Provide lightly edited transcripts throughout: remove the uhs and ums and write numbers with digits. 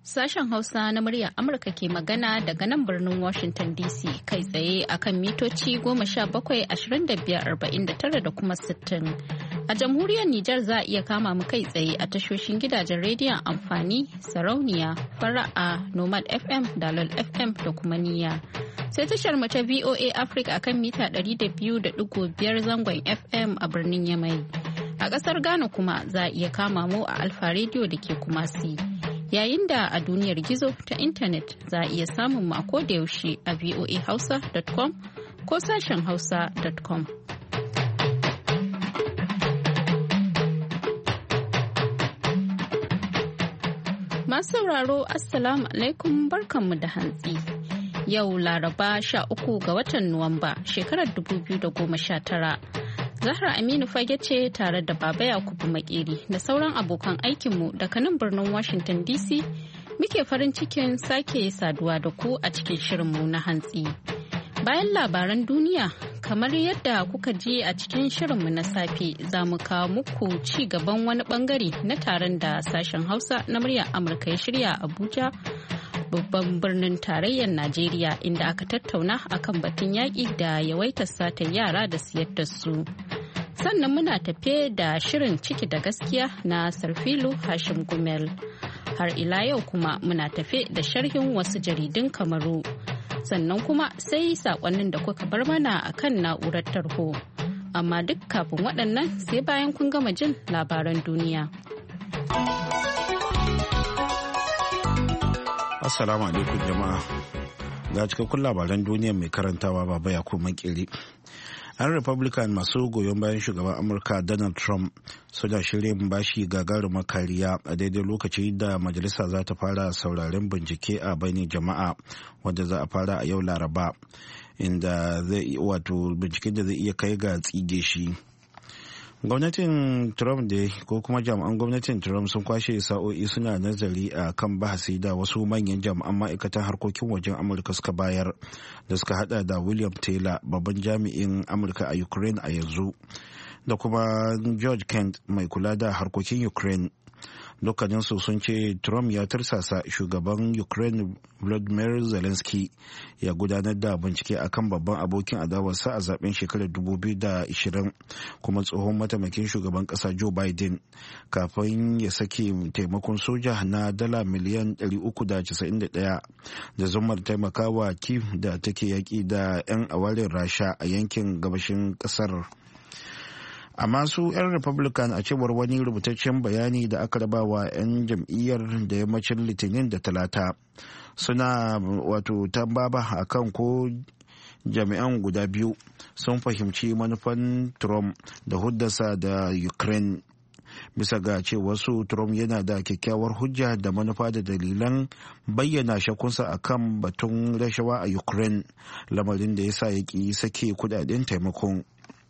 Sashen Hausa na muryar Amurka ke magana daga nan birnin Washington DC kai tsaye akan mitoci 17-25-49 da kuma 60. A jamhuriyar Nijar za a iya kama mu kai tsaye a tashoshin gidajen rediyon amfani, sarauniya, fara'a, Nomad FM, Dalol FM da kuma niyya. Sai tashar mu ta VOA Africa akan mita 200.5 zangon FM a birnin Yamai. A ƙasar Ghana kuma za a iya kama mu a Alfa Radio da ke Kumasi. Yayin da a duniyar gizo ta intanet za a iya samun mu a kodayaushe a voahausa.com ko sashen hausa.com. Masu sauraro Assalamu alaikum barkanmu da hantsi. Yau Laraba 13 ga watan Nuwamba shekarar 2019. Zahra Aminu Fage ce tare da Baba Yakubu Makeri da sauran abokan aikinmu daga nan birnin Washington DC muke farin cikin sake saduwa da ku a cikin shirinmu na hantsi. Bayan labaran duniya, kamar yadda kuka ji a cikin shirinmu na safe za mu kawo muku ci gaban wani bangare na taron da sashen Hausa na muryar Amurka ya shirya Abuja, babban birnin tarayyar Najeriya inda aka tattauna akan batun yaƙi da yawaitar satar yara da siyar da su. Sannan muna tafe da shirin ciki da gaskiya na Sarfilu Hashim Gumel. Har ila yau kuma muna tafe da sharhin wasu jaridun Kamaru. Sannan kuma sai saƙonnin da kuka bar mana a kan na'urar tarho. Amma duk kafin waɗannan sai bayan kun gama jin labaran duniya. Assalamu alaikum jama'a. Ga cikakkun labaran duniya mai karantawa Baba Yakubu Makeri. 'Yan Republican masu goyon bayan shugaban Amurka Donald Trump suna shirin bashi gagarumar kariya a daidai lokaci da majalisa za ta fara sauraren bincike a bainar jama'a wanda za a fara a yau Laraba, inda zai wato binciken da zai iya kai ga tsige shi. Gwamnatin Trump da ko kuma jami'an gwamnatin Trump sun kwashe sa'o'i suna nazari a kan bahasi da wasu manyan jami'an ma'aikatan harkokin wajen Amurka suka bayar, da suka hada da William Taylor, babban jami'in Amurka a Ukraine a yanzu, da kuma George Kent, mai kula da harkokin Ukraine. Dukkaninsu sun ce Trump ya tursasa shugaban Ukraine Volodymyr Zelensky ya gudanar da bincike akan babban abokin adawarsa a zaben shekarar 2020 kuma tsohon mataimakin shugaban kasa Joe Biden, kafin ya sake taimakon soja na dala miliyan 391 da zumar taimakawa Kyiv da take yaki da 'yan awarin Rasha a yankin gabashin kasar. Amma su 'yan Republican, a cewar wani rubutaccen bayani da aka raba wa 'yan jam'iyyar da yammacin Litinin da Talata, suna wato tambaba a kan ko jami'an guda biyu sun fahimci manufan Trump da huddasa da Ukraine. Bisa ga cewa su Trump yana da kyakkyawar hujja da manufa da dalilan bayyana shakunsa a kan batun rashawa a Ukraine, lamarin da ya sa ya ƙi sake kudaden taimakon.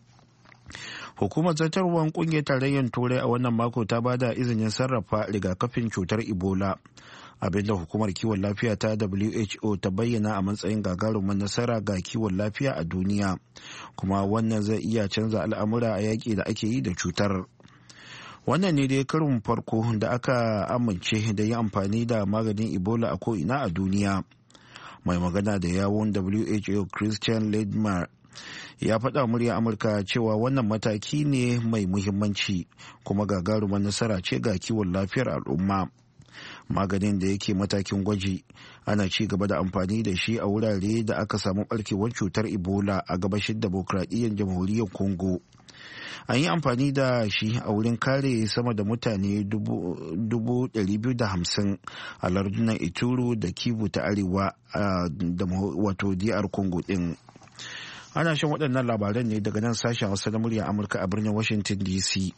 Hukumar zartarwar kungiyar tarayyar Turai a wannan mako ta bada izinin sarrafa rigakafin cutar Ebola, abinda hukumar kiwon lafiya ta WHO ta bayyana a matsayin gagarumin nasara ga kiwon lafiya a duniya, kuma wannan zai iya canza al'amura a yaƙi da ake yi da cutar. Wannan ne dai karin farko da aka amince da yin amfani da maganin Ebola a ko'ina a duniya. Mai magana da yawun WHO Christian Lindmeier ya faɗa murya Amurka cewa wannan mataki ne mai muhimmanci kuma gagarumar nasara ce ga kiwon lafiyar al'umma. Maganin da yake matakin gwaji ana ci gaba da amfani da shi a wurare da aka samu ɓarkewar cutar Ebola a gabashin demokradiyyar jamhuriyar Congo. An yi amfani da shi a wurin kare sama da mutane 250,000 a lardunan Ituri da Kivu ta Arewa da wato DR Congo din. Ana shan waɗannan labaran ne daga nan sashen Hausa na muryar Amurka a birnin Washington DC.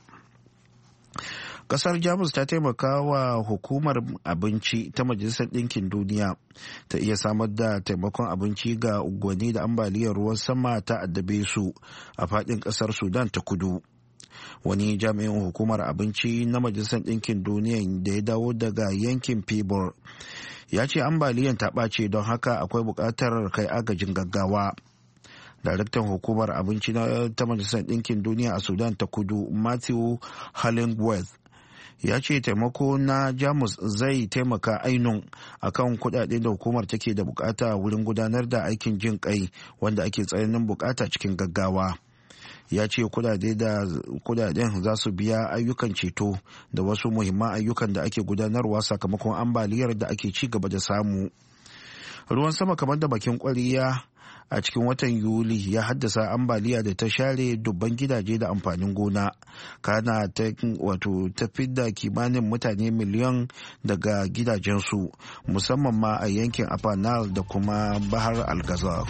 Kasar Jamus ta taimaka wa hukumar abinci ta Majalisar Ɗinkin Duniya ta iya samar da taimakon abinci ga unguwanni da ambaliyar ruwan sama ta addabe su a faɗin ƙasar Sudan ta kudu. Wani jami'in hukumar abinci na Majalisar Ɗinkin Duniya da ya dawo daga yankin Pibor ya ce ambaliyan ta ɓace, don haka akwai buƙatar kai agajin gaggawa. Daraktan hukumar abinci ta Majalisar Ɗinkin Duniya a Sudan ta kudu, Matthew Hollingworth, ya ce taimako na Jamus zai taimaka ainun akan kudade da hukumar take da bukata wurin gudanar da aikin jin kai wanda ake tsananin bukata cikin gaggawa. Ya ce kudaden za su biya ayyukan ceto da wasu muhimman ayyukan da ake gudanarwa sakamakon ambaliyar da ake ci gaba da samu. Ruwan sama kamar da bakin kwariya a cikin watan Yuli ya haddasa ambaliya da ta share dubban gidaje da amfanin gona, kana ta fidda kimanin mutane miliyan daga gidajensu, musamman ma a yankin Apanal da kuma Bahar Algazar.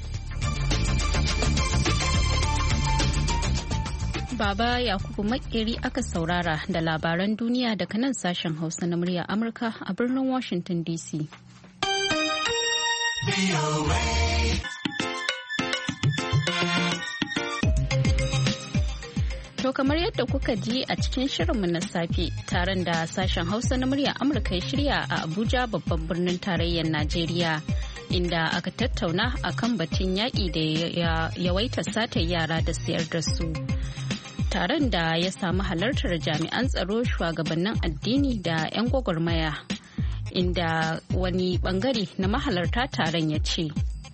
Baba Yakubu Makeri aka saurara da labaran duniya daga nan sashen Hausa na murya Amurka a birnin Washington DC. To kamar yadda kuka ji a cikin shirinmu na safe, taron da sashen Hausa na murya Amurka ya shirya a Abuja babban birnin tarayyar Najeriya, inda aka tattauna akan batun yaƙi da yawaitar satar yara da sayar da su. Taron da ya samu halartar jami'an tsaro, shugabannin addini da 'yan gwagwarmaya, inda wani bangare na mahalarta taron ya ce.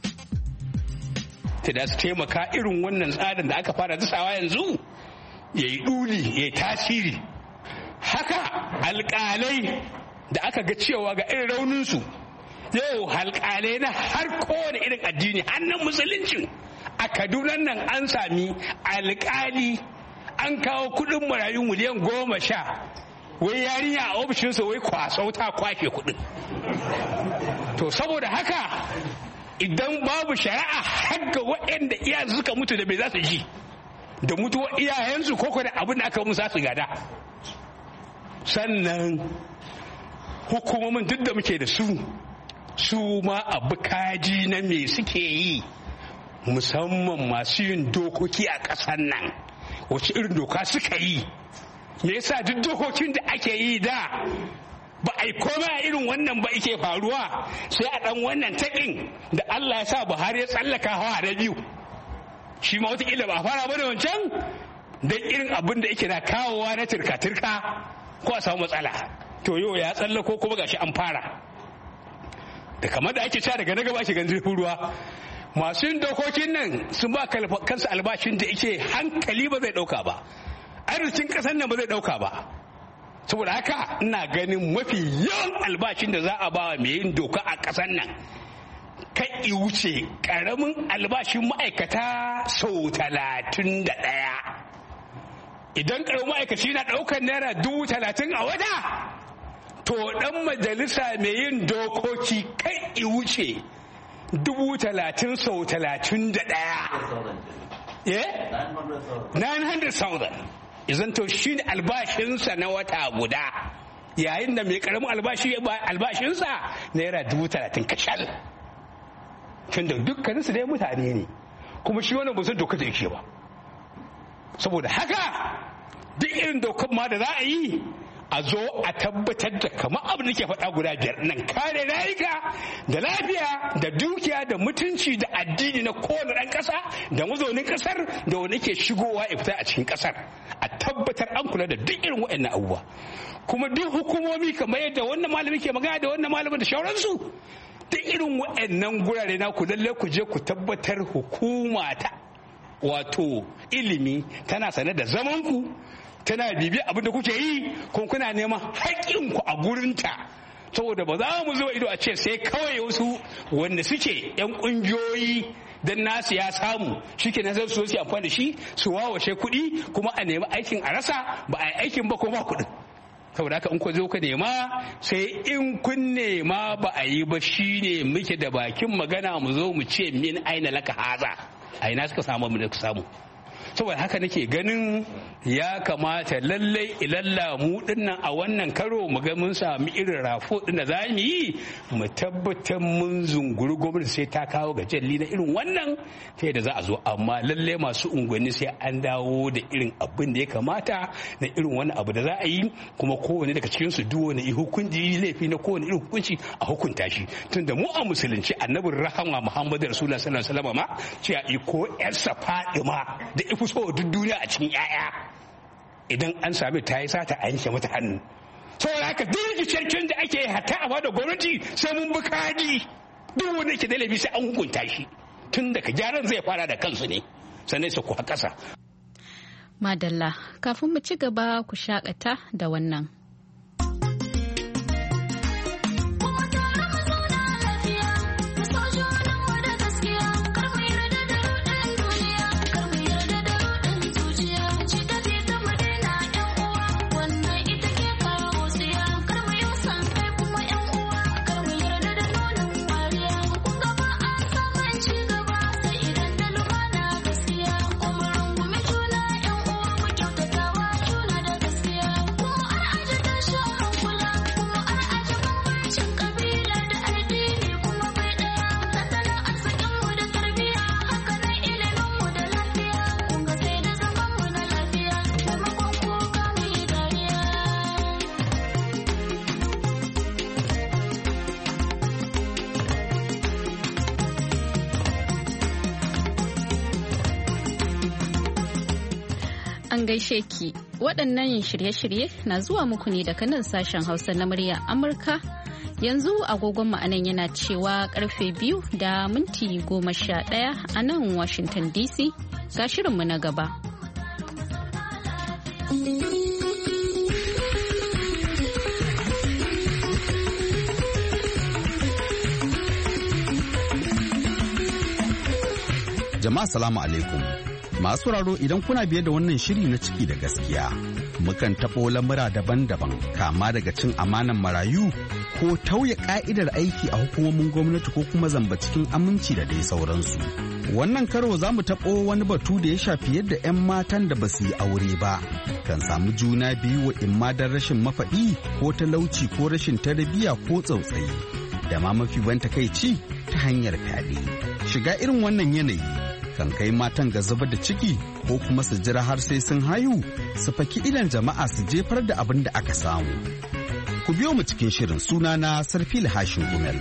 Da su taimaka irin wannan tsarin da aka fara dasawa yanzu ya yi ɗuli ya yi tasiri. Haka alƙalai da aka ga cewa ga irin rauninsu, yau alƙalai na har kowane irin addini hannun musuluncin a Kaduna nan an sami alƙali an kawo kudin marayu miliyan 10, wai yarinya a ofishinsa wai kwasau ta kwashe kudin. To saboda haka idan babu shari'a har ga waɗanda iyayensu suka mutu da bai za su ji da mutuwar iyayensu ko da abin da aka musu su gada. Sannan hukumomin duk da muke da su ma abu kaji na me suke yi, musamman masu yin dokoki a ƙasar nan. Wace irin doka suka yi? Me yasa duk dokokin da ake yi da ba a yi komai irin wannan ba ike faruwa, sai a ɗan wannan taƙin da Allah ya sa Buhari ya tsallaka hawa da biyu, shi ma wataƙila ba a fara ba da wancan don irin abin da yake na kawowa na turka-turka ko a samu matsala. To yau ya tsallako kuma gashi an fara da kamar da ake cewa daga na gaba ake ganin zurfin ruwa. Masu yin dokokin nan sun ba kansu albashin da yake hankali ba zai dauka ba, arzikin kasar nan ba zai dauka ba. Saboda haka ina ganin mafi yawan albashin da za a ba mai yin doka a kasar nan kai wuce karamin albashin ma'aikata sau 31. Idan karamin ma'aikaci na daukar naira 30,000 a wata, to dan majalisa mai yin dokoki kai wuce 30,000 sau 31. 900,000. Izan to shi ne albashinsa na wata guda, yayin da mai karamin albashinsa naira 30,000 kacal. Tunda dukkaninsu dai mutane ne, kuma shi wannan ba san dokar da yake ba. Saboda haka duk irin dokar ma da za a yi, a zo a tabbatar da kamar abin da ke faɗa guda 5 nan, kare rayuka da lafiya da dukiya da mutunci da addini na kowane ɗan ƙasa da mazaunin ƙasar da wani ke shigowa ya fita a cikin ƙasar. A tabbatar an kula da duk irin waɗannan abubuwa. Kuma duk hukumomi kamar yadda wannan malami ke magana da wannan malamin da shauransu, duk irin waɗannan gurare na ku lalle ku je ku tabbatar hukuma ta wato ilimi tana sane da zamanku, tana bibiya abin da kuke yi, kuma kuna neman haƙƙinku a gurinta. Saboda ba za mu zuba ido a ce sai kawai wasu wanda suke 'yan ƙungiyoyi dan nasu ya samu shi ke nazar su amfani da shi su wawashe kuɗi, kuma a nemi aikin a rasa, ba a yi aikin ba ko ba kuɗin. Saboda haka in ku zo ka nema, sai in kun nema ba a yi ba, shine muke da bakin magana mu zo mu ce min aina laka haza, a ina suka samu mu da samu. Saboda haka nake ganin ya kamata lallai ilalla mu dinnan a wannan karo mu ga mun sami irin rafo din da za mu yi, mu tabbatar mun zunguri gwamnati sai ta kawo ga jalli na irin wannan ta yadda za a zo. Amma lallai masu unguwanni sai an dawo da irin abin da ya kamata na irin wani abu da za a yi, kuma kowane daga cikin su duk wani hukunci laifi na kowane irin hukunci a hukunta shi. Tunda mu a musulunci annabin rahama Muhammadu Rasulullah sallallahu alaihi wasallam ma cewa iko yarsa Fadima da ifu so duk duniya a cikin 'ya'ya idan an sami ta yi sata a yanke mata hannu. Saboda haka duk rikicin da ake hata a bada gwamnati sai mun bi kadi, duk wanda ke da laifi sai an hukunta shi, tun daga gyaran zai fara da kansu ne sannan su kuwa ƙasa. Madalla, kafin mu ci gaba ku shakata da wannan. An gaishe ki, waɗannan shirye-shirye na zuwa muku ne daga nan sashen Hausa na murya Amurka. Yanzu agogon ma'anan yana cewa karfe 2:11 a nan Washington DC. Ga shirinmu na gaba. Jama'a salamu alaikum. Masu raro idan kuna biye da wannan shiri na ciki da gaskiya, mukan taɓo lamura daban-daban kama daga cin amanan marayu ko tauye ka'idar aiki a hukumomin gwamnati ko kuma zamba cikin aminci da dai sauransu. Wannan karo za mu taɓo wani batu da ya shafi yadda 'yan matan da ba su yi aure ba kan samu juna biyu wa imma don rashin mafaɗi ko talauci ko rashin tarbiyya ko tsautsayi da ma mafi ban takaici ta hanyar fyaɗe. Shiga irin wannan yanayi kan kai matan ga zubar da ciki ko kuma su jira har sai sun haihu su faki idan jama'a su jefar da abin da aka samu. Ku biyo mu cikin shirin, sunana Sarfil Hashin Gumel.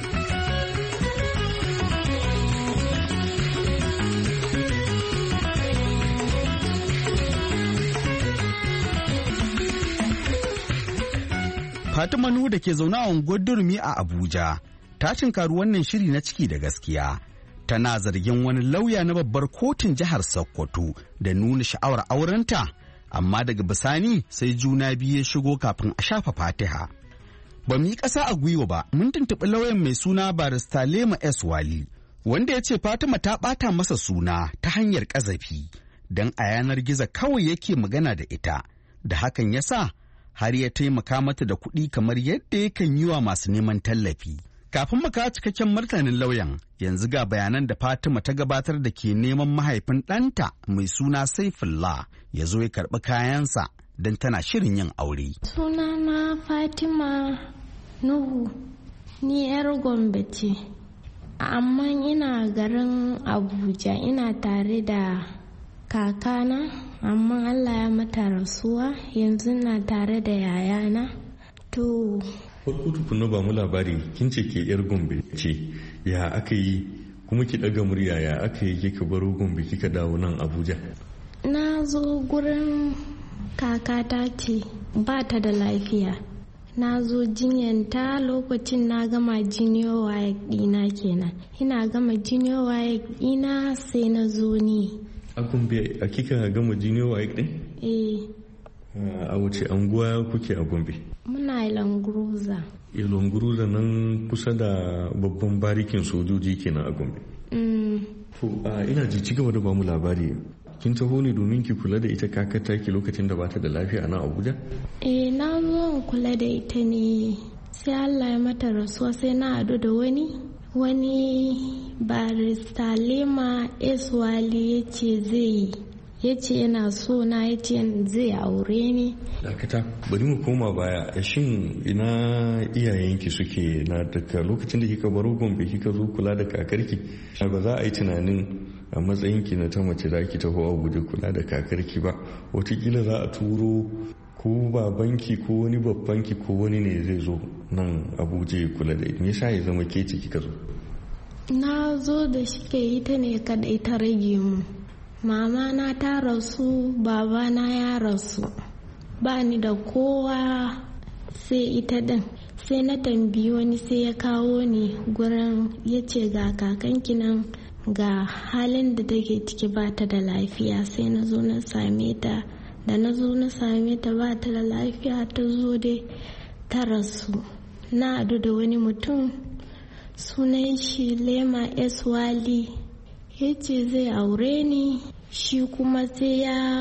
Fatima Nuhu da ke zaune a unguwar Durmi a Abuja ta cinkari wannan shiri na ciki da gaskiya. Tana zargin wani lauya na babbar kotun jihar Sokoto da nuna sha'awar aurenta, amma daga bisani sai juna biyu ya shigo kafin a shafa fatiha. Ba mu yi ƙasa a gwiwa ba, mun tuntuɓi lauyan mai suna barista Lema S. Wali, wanda ya ce Fatima ta ɓata masa suna ta hanyar ƙazafi, don a yanar gizo kawai yake magana da ita, da hakan ya sa har ya taimaka mata da kuɗi kamar yadda yakan yi wa masu neman tallafi. Kafin mu kawo cikakken martanin lauyan, yanzu ga bayanan da Fatima ta gabatar da ke neman mahaifin ɗanta mai suna Saifullah ya zo ya karɓi kayansa don tana shirin yin aure. Sunana Fatima Nuhu, ni 'yar Gombe ce, amma ina garin Abuja, ina tare da kakana, amma Allah ya mata rasuwa, yanzu na tare da yayana. To farko tukuna ba mu labari, kin ce ke 'yar Gombe ce, ya aka yi kuma ki daga murya, ya aka yi kika baro Gombe kika dawo nan Abuja? Na zo gurin kakata ce, ba ta da lafiya, na zo jinyanta lokacin na gama junior waye ɗina kenan, ina gama junior waye ɗina sai na zo ni. A Gombe a kika gama junior waye ɗin? Eh. A wace anguwa kuke a Gombe? Muna Ilanguruza. Ilanguruza nan kusa da babban barikin sojoji kenan a Gombe. To ina ji ci gaba da bamu labari. Kin taho ne domin ki kula da ita kakata ki lokacin da bata da lafiya a nan Abuja? Eh, na zo kula da ita ne, sai Allah ya mata rasuwa, sai na haɗu da wani barista Lema S. Wali ya ce yana so na, ya ce zai aure ni. Dakata, bari mu koma baya. Shin ina iyayenki suke? Na daga lokacin da kika baro Gombe kika zo kula da kakarki, ba za a yi tunanin a matsayinki na ta mace da ki taho Abuja kula da kakarki ba. Watakila za a turo ko babanki ko wani babbanki ko wani ne zai zo nan Abuja ya kula da ita. Me yasa ya zama ke ce kika zo? Na zo da shike ita ne kadai ta rage mu. Mama na ta rasu, baba na ya rasu. ba ni da kowa sai ita din. Sai na tambayi wani sai ya kawo ni gurin, ya ce ga kakanki nan ga halin da take ciki, ba ta da lafiya. Sai na zo na same ta, da na zo na same ta ba ta da lafiya, ta zo dai ta rasu. Na haɗu da wani mutum sunan shi Lema S. Wali, ya ce zai aure ni. Shi kuma sai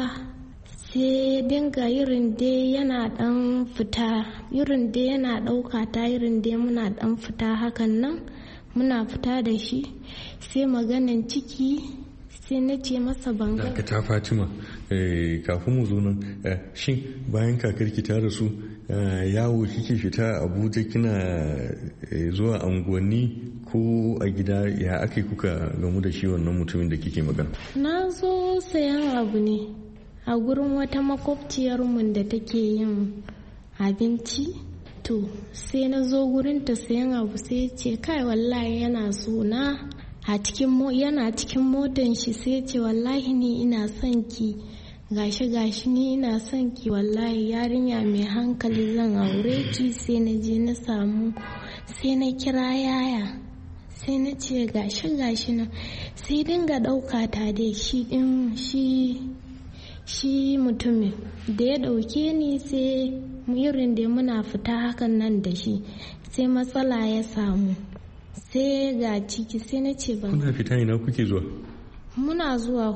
dinga irin dai yana dan fita, irin dai yana ɗauka ta, irin dai muna dan fita hakan nan, muna fita da shi. Sai maganan ciki, sai na ce masa banga. Da ta Fatima, kafin mu zo nan, shin bayan kakarki ta rasu yawo kike fita Abuja, kina zuwa unguwanni ko a gida? Ya aka kuka gamu da shi wannan mutumin da kike magana? Na zo sayan abu ne a gurin wata makwabciyarmu da take yin abinci. To sai na zo gurin ta sayan abu, sai ce kai wallahi yana so na, yana cikin motan shi, sai ce wallahi ni ina son ki, gashi ni ina son ki, wallahi yarinya mai hankali zan aure ki. Sai na je na samu, sai na kira yaya, sai na ce gashi nan. Sai dinga ɗauka ta dai shi mutumin da ya ɗauke ni, sai irin da muna fita hakan nan da shi, sai matsala ya samu, sai ga ciki. Sai na ce ba. Kuna fita ina kuke zuwa? Muna zuwa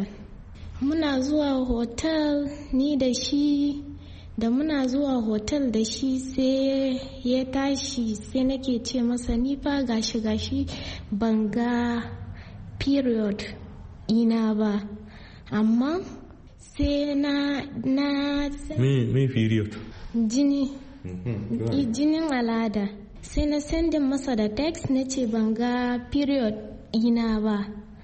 hotel ni da shi. Da muna zuwa hotel da shi, sai ya tashi, sai nake ce masa ni fa gashi ban ga period ina ba, amma sai na me period? Jinin al'ada. Sai na sendin masa da text na ce ban ga period ina ba.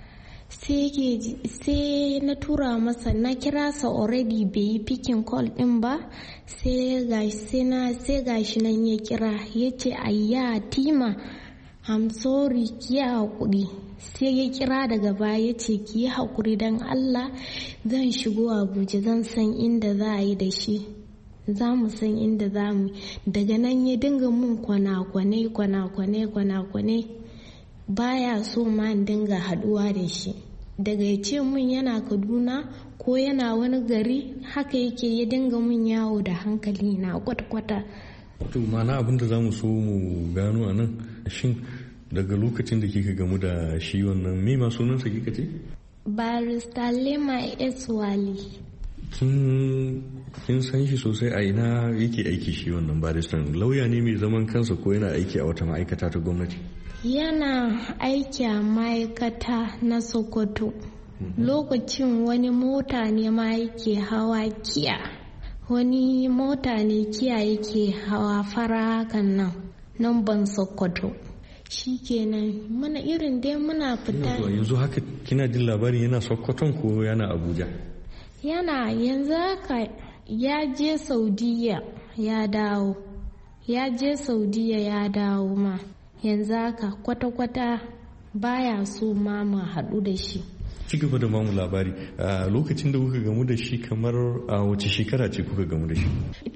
Sai na tura masa, na kira sa already bai yi picking call din ba. Sai gashi nan ya kira, ya ce ayya Tima, I'm sorry, ki haƙuri. Sai ya kira daga baya, ya ce ki yi haƙuri don Allah, zan shigo Abuja, zan san inda za a yi da shi, za mu san inda za mu. Daga nan ya dinga mun kwana-kwane, baya so ma in dinga haduwa da shi. Daga ya ce mun yana Kaduna ko yana wani gari, haka yake ya dinga mun yawo da hankali na kwata-kwata. To mana abin da za mu so mu gano a nan, shin daga lokacin da kika gamu da shi wannan, me ma sunansa kika ce? Barista Lema S. Wali. Kin san shi sosai? A ina yake aiki shi wannan baristan? Lauya ne mai zaman kansa ko yana aiki a wata ma'aikata ta gwamnati? Yana aiki a ma'aikata na Sokoto. Lokacin wani mota ne ma yake hawa Kiya, wani mota ne Kiya yake hawa fara hakan nan ban Sokoto. Shikenan muna irin dai muna fita. Yanzu haka kina jin labarin yana Sokoton ko yana Abuja? Yana yanzu haka ya je Saudiya ya dawo ma. Yanzu haka kwata-kwata baya so ma mu haɗu da shi. Ci gaba da mamu labari, a lokacin da kuka gamu da shi, kamar a wace shekara ce kuka gamu da shi?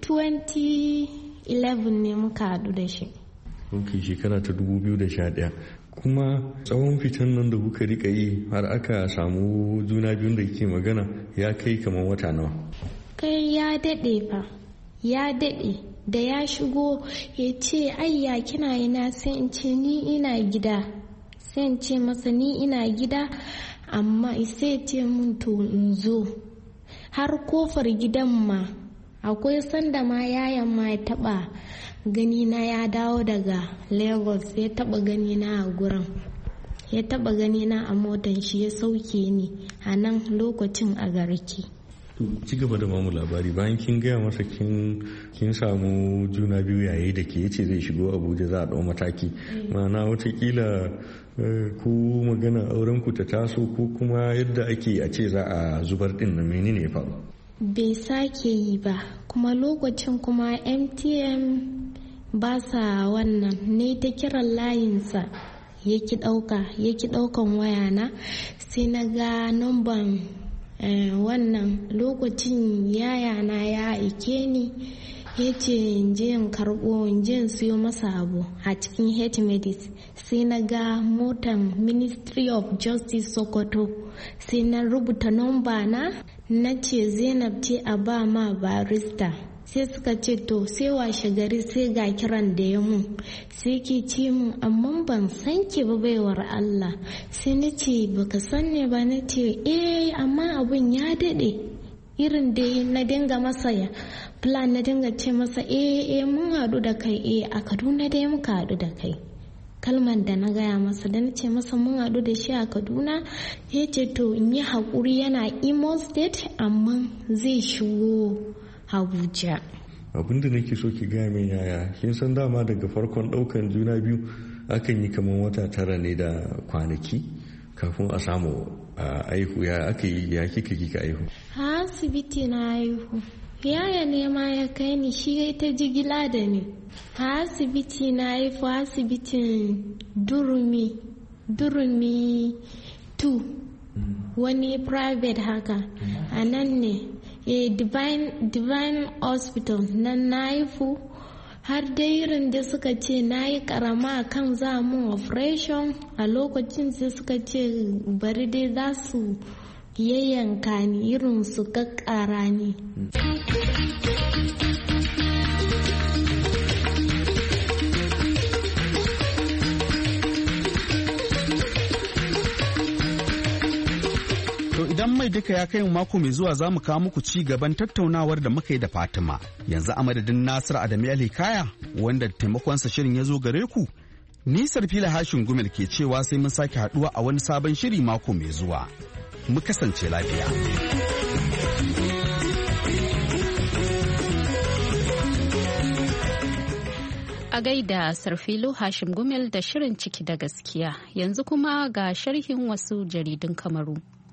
2011 ne muka haɗu da shi. Ok, shekara ta 2011. Kuma tsawon fitan nan da kuka rika yi har aka samu juna biyun da ke magana ya kai kamar wata nawa? Kai ya daɗe fa, ya daɗe. Da ya shigo ya ce ayya kina ina, sai in ce ni ina gida, sai in ce masa ni ina gida, amma sai ce mun to in zo. Har kofar gidan ma akwai sanda ma yayan ma ya taba gani na, ya dawo daga Lagos, ya taba gani na a gurin, ya taba gani na a motan shi, ya sauke ni a nan lokacin a Garki. Ci gaba da mamu labari, bayan kin gaya masa kin samu juna biyu yayi da ke yace zai shigo Abuja za a dau mataki, ma'ana watakila ko magana auren ku ta taso ko kuma yadda ake a ce za a zubar din na menene ya faru? Bai sake yi ba, kuma lokacin kuma MTN ba sa wannan ne, ta kiran layinsa yaki daukan wayana. Sai na ga numban wannan lokacin yayana ya aike ni ya ce in je in karɓo in je in siyo masa abu a cikin H-Medis. Sai na ga motan Ministry of Justice Sokoto, sai na rubuta nomba na ce Zainab ce a ba ma barista. Sai suka ce to sai washe gari sai ga kiran da ya mun, sai ke ce mun amma ban san ki ba baiwar Allah. Sai na ce baka san ne ba, na ce amma abun ya daɗe irin da na dinga masa ya plan, na dinga ce masa mun haɗu da kai a Kaduna dai muka haɗu da kai. Kalman da na gaya masa da na ce masa mun haɗu da shi a Kaduna, ya ce to in yi haƙuri yana Imo State amma zai shigo Abuja. Abin da nake so ki gaya min yaya, kin san dama daga farkon ɗaukan juna biyu akan yi kamar wata 9 ne da kwanaki kafin a samu aihu. Ya aka yi, ya kika aihu? A asibiti na aihu. Yaya ne ma ya kai ni, shi ta jigila da ni. A asibiti na haifu, asibitin Durumi 2 wani private haka a nan ne divine hospital nan na haifu. Har dai irin da suka ce na yi karama kan za mun operation, a lokacin sai suka ce bari dai za su yayyanka ni irin su kakkara ni. Idan mai duka ya kai mako mai zuwa za mu kawo muku ci gaban tattaunawar da muka yi da Fatima. Yanzu a madadin Nasir Adamu Alikaya wanda taimakonsa shirin ya zo gare ku, nisar fila hashin gumel ke cewa sai mun sake haduwa a wani sabon shiri mako mai zuwa. Mu kasance lafiya. A gaida Sarfilo Hashim Gumel da shirin ciki da gaskiya. Yanzu kuma ga sharhin wasu jaridun Kamaru.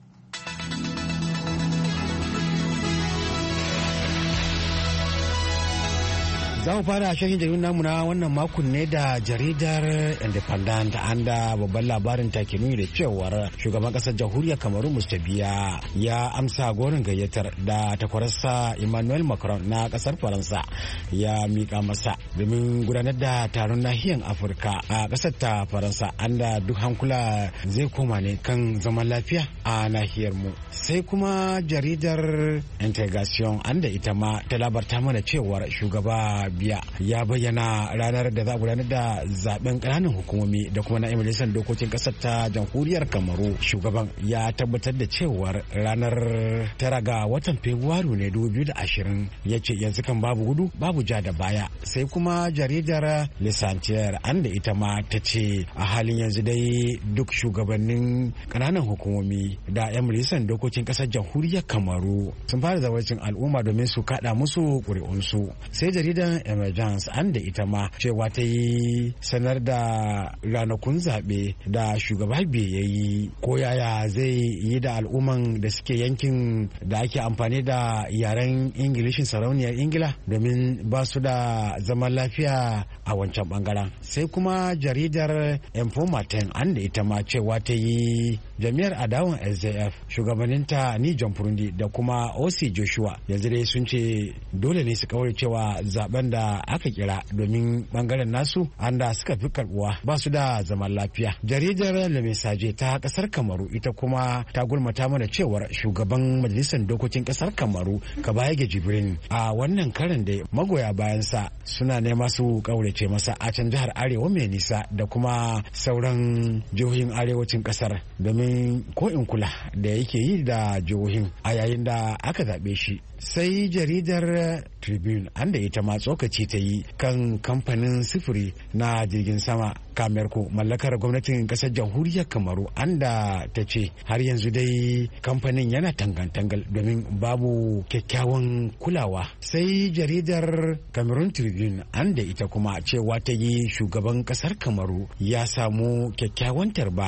Za mu fara shirin jaridar namu na wannan makon ne da jaridar Independent, anda babban labarin ta ke nuni da cewar shugaban kasar jamhuriyar Kamaru Mustabiya ya amsa gorin gayyatar da takwararsa Emmanuel Macron na kasar Faransa ya mika masa domin gudanar da taron nahiyar Afirka a kasar ta Faransa, anda duk hankula zai koma ne kan zaman lafiya a nahiyar mu. Sai kuma jaridar Integration, anda ita ma ta labarta mana cewar shugaba Biya ya bayyana ranar da za a gudanar da zaben ƙananan hukumomi da kuma na majalisar dokokin ƙasar ta jamhuriyar Kamaru. Shugaban ya tabbatar da cewar ranar 9 ga watan Fabrairu ne 2020, ya ce yanzu kan babu gudu babu ja da baya. Sai kuma jaridar L'Essentiel, an da ita ma ta ce a halin yanzu dai duk shugabannin ƙananan hukumomi da 'yan majalisar dokokin ƙasar jamhuriyar Kamaru sun fara zawarcin al'umma domin su kaɗa musu ƙuri'unsu. Sai jaridar Emergence, an da ita ma cewa ta yi sanar da ranakun zaɓe da shugaba Biya ya yi, ko yaya zai yi da al'umman da suke yankin da ake amfani da yaren Ingilishin sarauniyar Ingila domin ba su da zaman lafiya a wancan bangaren. Sai kuma jaridar Informaten, an da ita ma cewa ta yi jami'ar adawan SJF shugabanninta ni John Furundi da kuma Osi Joshua yanzu dai sun ce dole ne su kawar cewa zaben da aka kira domin bangaren nasu an da suka fi karbuwa ba su da zaman lafiya. Jaridar Le Message ta kasar Kamaru ita kuma ta gulmata mana cewar shugaban majalisar dokokin kasar Kamaru Kabayege Jibrin a wannan karin da magoya bayansa suna nema su kaurace masa a can jihar Arewa mai nisa da kuma sauran jihohin arewacin kasar domin ko in kula da yake yi da jihohin a yayin da aka zaɓe shi. Sai jaridar Tribune, an da ita ma tsokaci ta yi kan kamfanin sifiri na jirgin sama Kamerko mallakar gwamnatin kasar jamhuriyar Kamaru, an da ta ce har yanzu dai kamfanin yana tangantangal domin babu kyakkyawan kulawa. Sai jaridar Cameroon Tribune, an da ita kuma cewa ta yi shugaban kasar Kamaru ya samu kyakkyawan tarba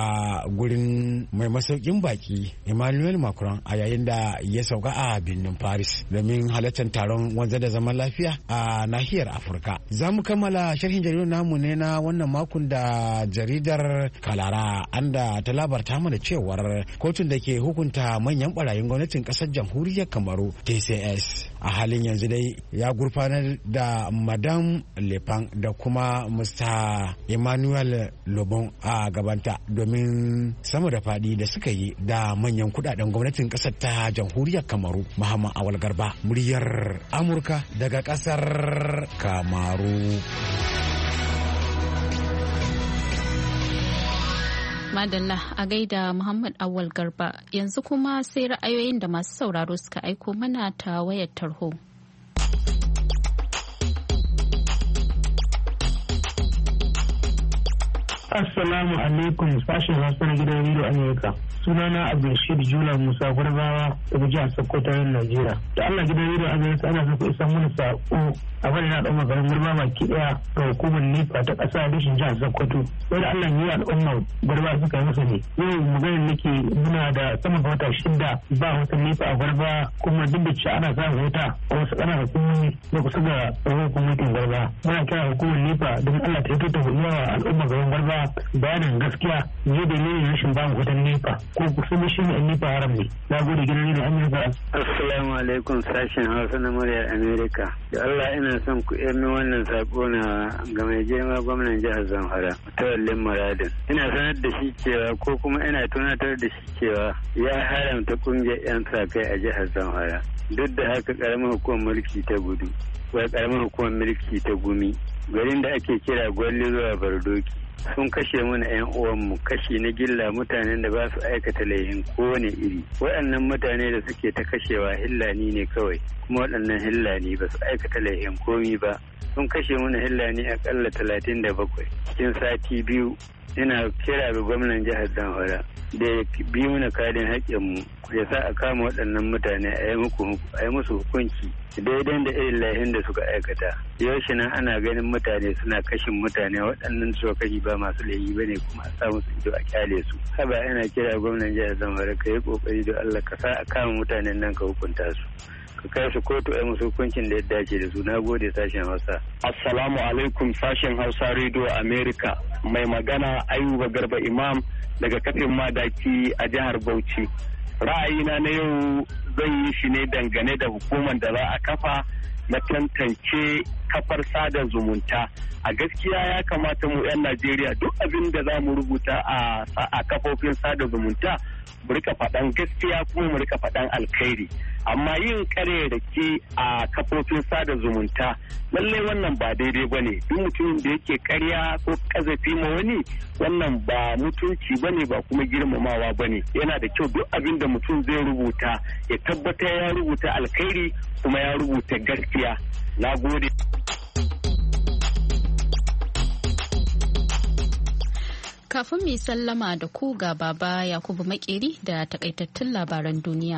a gurin mai masaukin baki Emmanuel Macron a yayin da ya sauka a birnin Paris domin halartar taron wanzar da zaman lafiya a nahiyar Afirka. Za mu kammala sharhin jaridar namu ne na wannan makon da jaridar Kalara anda ta labarta mana cewar kotun da ke hukunta manyan barayin gwamnatin kasar jamhuriyar Kamaru TCS a halin yanzu dai ya gurfanar da Madam Lepan da kuma Mr. Emmanuel Lobon a gabanta domin sama da fadi da suka yi da manyan kudaden gwamnatin kasar ta jamhuriyar Kamaru. Muhammad Awal Garba, muryar Amurka daga kasar Kamaru. Madalla a gaida Muhammad Awal Garba, yanzu kuma sai ra'ayoyin da masu sauraro suka aiko mana ta wayar tarho. Assalamu alaikum sashen Hausa na gidan Radio Amerika. Sunana Abdulrashid Jula Musa Gwarbawa daga jihar Sokoto Najeriya. Da Allah gidan Radio Amerika ana so ku isa mana sako a bari na ɗan garin Gwarbawa ki ɗaya ga hukumar NEPA ta ƙasa da jihar Sokoto. Sai da Allah yi al'umma Gwarbawa suka yi masa ne. Yau maganin nake muna da sama da wata 6 ba wata NEPA a Gwarbawa kuma duk da cewa ana samun wuta a wasu ƙananan hukumomi da kusa ga hukumomin Gwarbawa. Muna kira hukumar NEPA don Allah ta yi ta hulɗuwa al'umma garin Gwarbawa bayanin gaskiya ne da ne rashin ba mu kudin nefa ko kusa shi ne nefa haram ne. Na gode gidan da Amurka. Assalamu alaikum sashen Hausa na muryar Amerika. Da Allah ina son ku min wannan sako na ga mai girma gwamnan jihar Zamfara Mutawallin Muradin. Ina sanar da shi cewa ko kuma ina tunatar da shi cewa ya haramta kungiyar 'yan sa-kai a jihar Zamfara. Duk da haka karamar hukumar mulki ta Gudu ko karamar hukumar mulki ta Gumi garin da ake kira Gwalli zuwa Bardoki sun kashe mana 'yan uwanmu kashi na gilla mutanen da ba su aikata laihin kowane iri. Waɗannan mutane da suke ta kashewa hillani ne kawai kuma waɗannan hillani ba su aikata laihin komi ba. Sun kashe mana hillani akalla 37 cikin sati 2. Ina kira ga gwamnan jihar Zamfara da ya bi mana kadin haƙƙinmu ya sa a kama waɗannan mutane a yi musu hukunci daidai da irin laihin da suka aikata. Yaushe nan ana ganin mutane suna kashin mutane waɗannan suka kashi ba masu laifi ba ne kuma a sa musu ido a kyale su. Haba ina kira gwamnan jihar Zamfara ka yi ƙoƙari da Allah ka sa a kama mutanen nan ka hukunta su. Kai su kotu a musu hukuncin da ya dace da su. Na gode sashen Hausa. Assalamu alaikum sashen Hausa Radio America. Mai magana Ayuba Garba Imam daga kafin madaki a jihar Bauchi. Ra'ayina na yau zan yi shi ne dangane da hukumar da za a kafa na tantance kafar sada zumunta. A gaskiya ya kamata mu 'yan Najeriya duk abin da za mu rubuta a kafofin sada zumunta mu rika faɗan gaskiya kuma mu rika faɗan alkhairi. Amma yin ƙarerake a kafofin sada zumunta lallai wannan ba daidai ba ne. Duk mutumin da yake ƙarya ko ƙazafi ma wani wannan ba mutunci ba ne ba kuma girmamawa ba ne. Yana da kyau duk abin da mutum zai rubuta ya tabbatar ya rubuta alkhairi kuma ya rubuta gaskiya. Na gode. Kafin mu sallama da ku ga Baba Yakubu Makeri da takaitattun labaran duniya.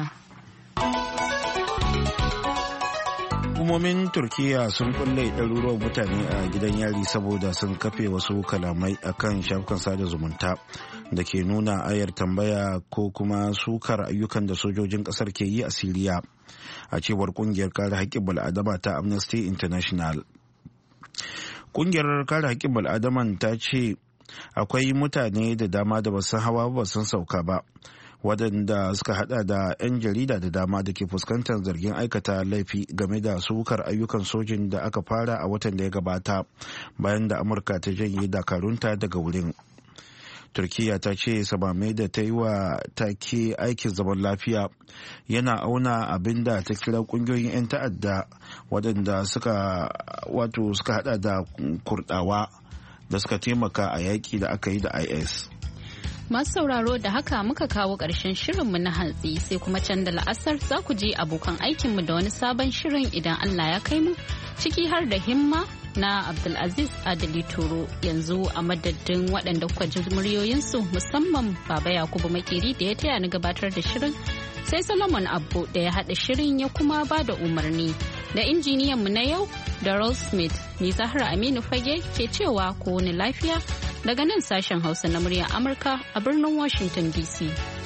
Hukumomin Turkiyya sun kulle ɗaruruwan mutane a gidan yari saboda sun kafe wasu kalamai akan shafukan sada zumunta da ke nuna ayar tambaya ko kuma sukar ayyukan da sojojin ƙasar ke yi a Siriya, a cewar ƙungiyar kare haƙƙin bal'adama ta Amnesty International. Ƙungiyar kare haƙƙin bal'adaman ta ce akwai mutane da dama da basu hawa ba sun sauka ba, waɗanda suka hada da 'yan jarida da dama da ke fuskantar zargin aikata laifi game da sukar ayyukan sojin da aka fara a watan da ya gabata bayan da Amurka ta janye dakarunta daga wurin. Turkiyya ta ce samame da ta yi wa take aikin zaman lafiya yana auna abin da ta kira kungiyoyin 'yan ta'adda waɗanda suka hada da Kurdawa da suka taimaka a yaƙi da aka yi da IS. Masu sauraro da haka muka kawo ƙarshen shirinmu na hantsi sai kuma can da la'asar za ku je abokan aikinmu da wani sabon shirin idan Allah ya kai mu, ciki har da himma na Abdulaziz Adali Turo. Yanzu a madadin waɗanda kuka ji muryoyinsu musamman Baba Yakubu Makeri da ya taya ni gabatar da shirin, sai Solomon Abbo da ya haɗa shirin ya kuma ba da umarni, da injiniyanmu na yau da Roll Smith. Ni Zahra Aminu Fage ke cewa ku wani lafiya daga nan sashen Hausa na muryar Amurka a birnin Washington DC.